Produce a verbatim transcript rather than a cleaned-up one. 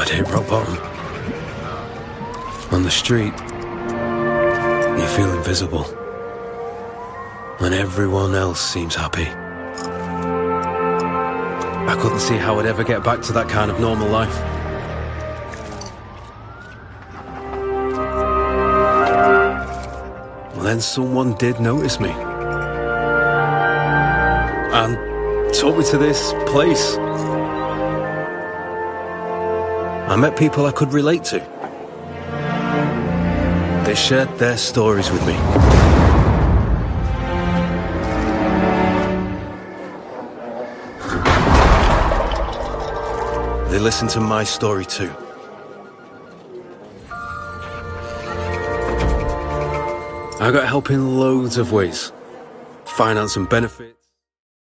I'd hit rock bottom. On the street, you feel invisible. When everyone else seems happy. I couldn't see how I'd ever get back to that kind of normal life. Well, then someone did notice me. And took me to this place. I met people I could relate to. They shared their stories with me. They listened to my story too. I got help in loads of ways. Finance and benefits.